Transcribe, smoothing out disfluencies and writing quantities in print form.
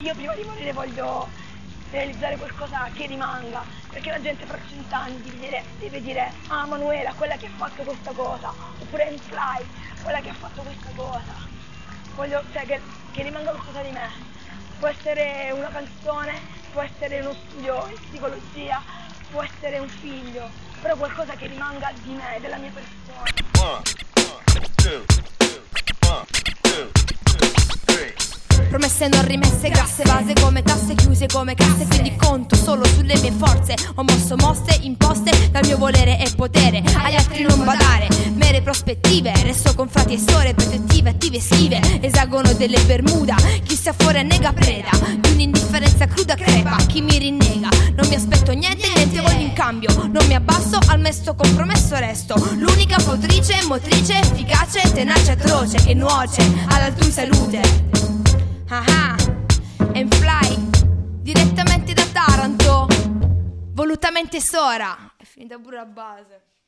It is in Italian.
Io prima di morire voglio realizzare qualcosa che rimanga, perché la gente fra 100 anni deve dire ah, Manuela, quella che ha fatto questa cosa, oppure Fly, quella che ha fatto questa cosa. Voglio, cioè, che rimanga qualcosa di me. Può essere una canzone, può essere uno studio in psicologia, può essere un figlio, però qualcosa che rimanga di me, della mia persona. Promesse non rimesse, grasse vase come tasse, chiuse come casse, quindi conto solo sulle mie forze. Ho mosso mosse imposte dal mio volere e potere, agli altri non badare, mere prospettive, resto con frati e sore, protettive, attive e schive, esagono delle Bermuda, chi sta fuori nega preda di un'indifferenza cruda crepa, chi mi rinnega, non mi aspetto niente, niente voglio in cambio, non mi abbasso, al mesto compromesso resto, l'unica motrice, efficace, tenace, atroce, che nuoce all'altrui salute. Ah, and Fly, direttamente da Taranto, volutamente Sora. È finita pure la base.